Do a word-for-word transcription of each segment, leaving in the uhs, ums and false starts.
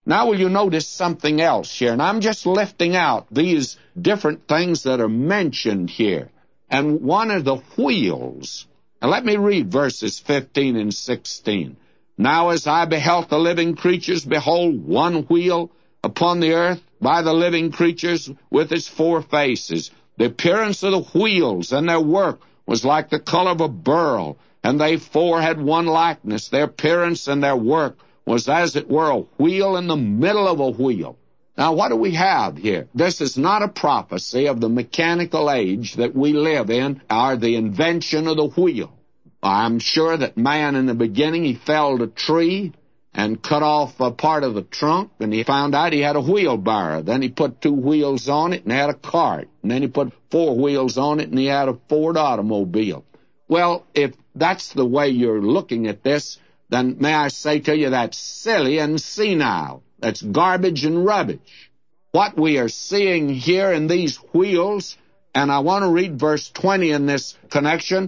Now will you notice something else here? And I'm just lifting out these different things that are mentioned here. And one of the wheels. Now let me read verses fifteen and sixteen. Now as I beheld the living creatures, behold, one wheel upon the earth by the living creatures with its four faces. The appearance of the wheels and their work was like the color of a beryl, and they four had one likeness. Their appearance and their work was as it were a wheel in the middle of a wheel. Now, what do we have here? This is not a prophecy of the mechanical age that we live in, or the invention of the wheel. I'm sure that man in the beginning, he felled a tree and cut off a part of the trunk, and he found out he had a wheelbarrow. Then he put two wheels on it and had a cart. And then he put four wheels on it and he had a Ford automobile. Well, if that's the way you're looking at this, then may I say to you that's silly and senile. That's garbage and rubbish. What we are seeing here in these wheels, and I want to read verse twenty in this connection,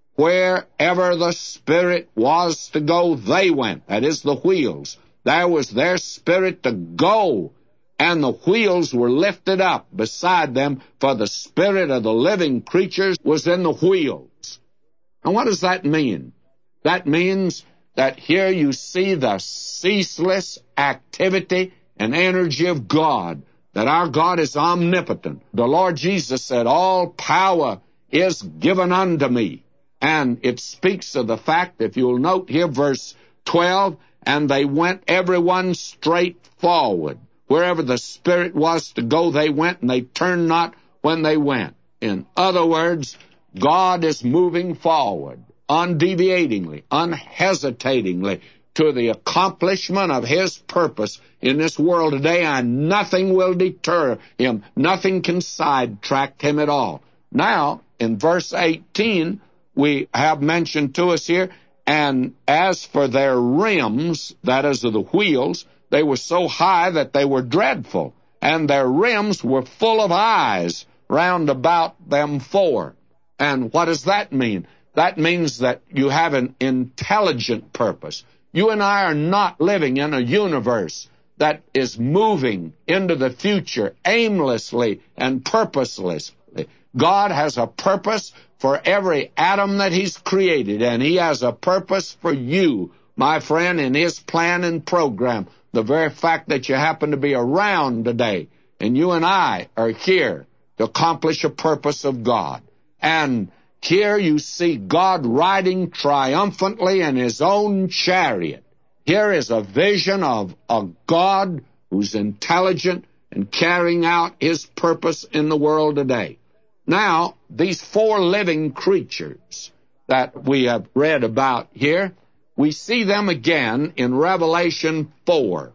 wherever the Spirit was to go, they went. That is the wheels. There was their spirit to go, and the wheels were lifted up beside them, for the spirit of the living creatures was in the wheels. And what does that mean? That means that here you see the ceaseless activity and energy of God, that our God is omnipotent. The Lord Jesus said, all power is given unto me. And it speaks of the fact, if you'll note here, verse twelve, and they went everyone straight forward. Wherever the Spirit was to go, they went, and they turned not when they went. In other words, God is moving forward, undeviatingly, unhesitatingly, to the accomplishment of His purpose in this world today, and nothing will deter Him. Nothing can sidetrack Him at all. Now, in verse eighteen, we have mentioned to us here, and as for their rims, that is of the wheels, they were so high that they were dreadful, and their rims were full of eyes round about them four. And what does that mean? That means that you have an intelligent purpose. You and I are not living in a universe that is moving into the future aimlessly and purposelessly. God has a purpose for every atom that He's created, and He has a purpose for you, my friend, in His plan and program. The very fact that you happen to be around today, and you and I are here to accomplish a purpose of God. And here you see God riding triumphantly in His own chariot. Here is a vision of a God who's intelligent and carrying out His purpose in the world today. Now, these four living creatures that we have read about here, we see them again in Revelation four.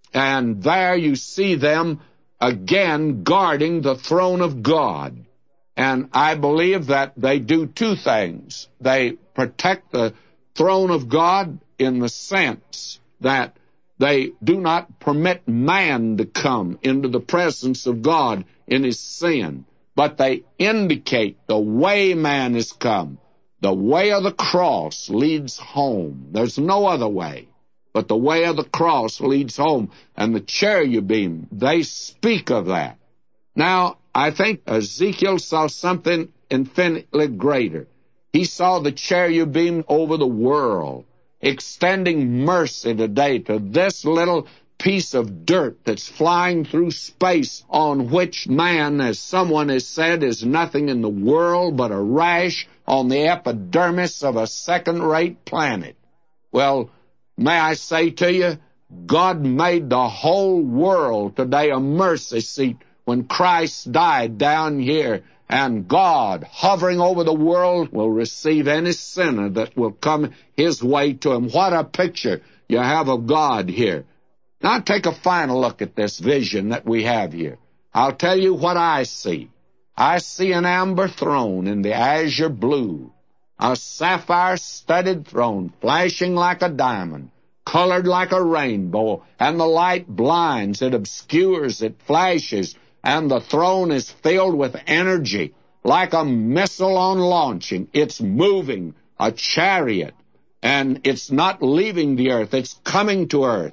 And there you see them again guarding the throne of God. And I believe that they do two things. They protect the throne of God in the sense that they do not permit man to come into the presence of God in his sin, but they indicate the way man has come. The way of the cross leads home. There's no other way, but the way of the cross leads home. And the cherubim, they speak of that. Now, I think Ezekiel saw something infinitely greater. He saw the cherubim over the world, extending mercy today to this little piece of dirt that's flying through space, on which man, as someone has said, is nothing in the world but a rash on the epidermis of a second-rate planet. Well, may I say to you, God made the whole world today a mercy seat when Christ died down here, and God, hovering over the world, will receive any sinner that will come His way to Him. What a picture you have of God here. Now take a final look at this vision that we have here. I'll tell you what I see. I see an amber throne in the azure blue, a sapphire-studded throne flashing like a diamond, colored like a rainbow, and the light blinds, it obscures, it flashes, and the throne is filled with energy like a missile on launching. It's moving, a chariot, and it's not leaving the earth, it's coming to earth.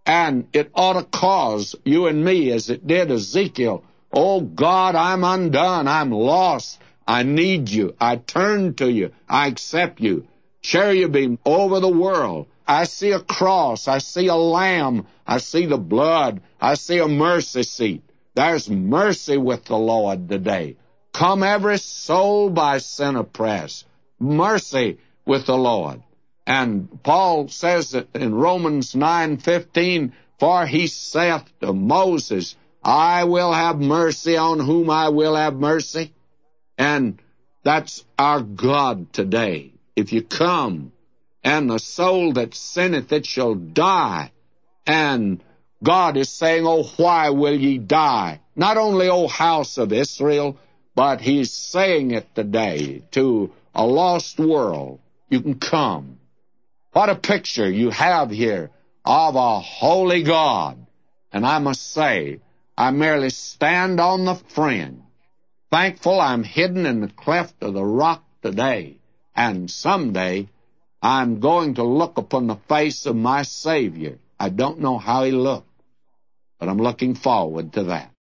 And it ought to cause you and me, as it did Ezekiel, oh God, I'm undone, I'm lost, I need you, I turn to you, I accept you. Cherubim over the world. I see a cross, I see a lamb, I see the blood, I see a mercy seat. There's mercy with the Lord today. Come every soul by sin oppressed. Mercy with the Lord. And Paul says that in Romans nine fifteen, for he saith to Moses, I will have mercy on whom I will have mercy. And that's our God today. If you come, and the soul that sinneth, it shall die. And God is saying, oh, why will ye die? Not only, O house of Israel, but he's saying it today to a lost world. You can come. What a picture you have here of a holy God. And I must say, I merely stand on the fringe, thankful I'm hidden in the cleft of the rock today. And someday, I'm going to look upon the face of my Savior. I don't know how he looked, but I'm looking forward to that.